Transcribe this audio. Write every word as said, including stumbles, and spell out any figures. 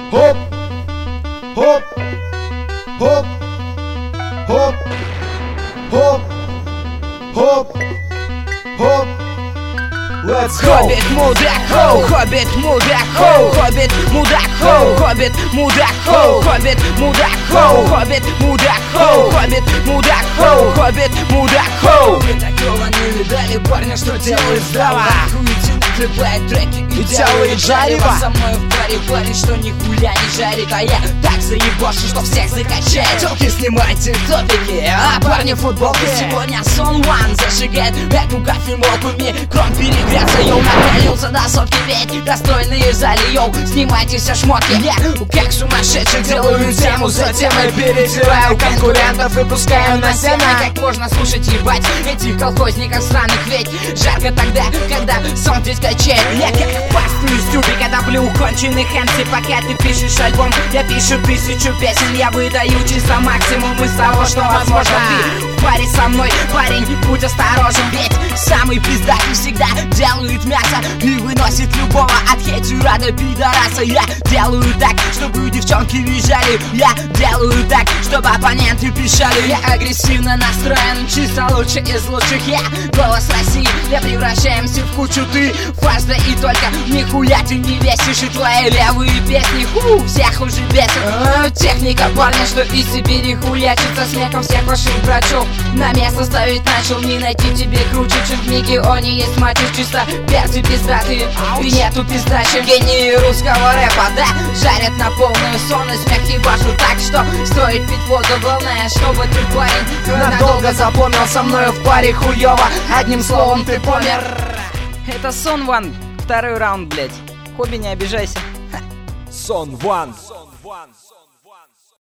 Хоп, хоп, хоп, хоп, хоп, хоп, хоп. Let's go! Хоббит мудак, хоу, хоббит мудак, хоу, хоббит мудак, хоу, хоббит мудак, хоу, хоббит мудак, хоу, хоббит мудак, хоу, хоббит мудак, хоу, хоббит мудак, хоу. Вы такого не видали, парня, что делает здраво. Хуйте накрывает треки и делает жарево. Со мной в паре парень, что нихуя не жарит, а я так заебошу, что всех закачает. Телки снимайте топики, а парни в футболке. Сегодня Сон One зажигает эту кофемолку. Микрон перегрелся, йоу, накалился до сотки, ведь достойные зали, йоу, снимайте все шмотки. Я как сумасшедший делаю тему, затем я перетираю конкурентов, выпускаю на сцену. Как можно слушать, ебать, этих колхозников странных, ведь жарко тогда, когда сон здесь качает. Я как пасту из тюби, когда блю конченых эм си. Пока ты пишешь альбом, я пишу тысячу песен. Я выдаю чисто максимум из того, что возможно. Ты в паре со мной, парень, будь осторожен, ведь самый пиздатый всегда делает мясо и выносит любого от хейтера до пидораса. Я делаю так, чтобы девчонки визжали. Я делаю так, чтобы оппоненты пищали. Я агрессивно настроен, чисто лучший из лучших. Я голос России, я превращаемся в кучу. Ты фарс, да и только нихуя ты не весишь. И твои левые песни, ху, всех уже бесит. а, Техника парня, что из Сибири хуячится смехом всех ваших брачов. На место ставить начал, не найти тебе круче, чем в Мегионе есть мотив. Чисто перцы пиздатые, и нету пиздачи. Гении русского рэпа, да, жарят на полную сон и смех ебашу. Так что стоит пить воду, главное, чтобы ты, парень, надолго запомнил. Со мною в паре хуёво, одним словом ты помер. Это Сон One, второй раунд, блять. Хобби, не обижайся. Сон One.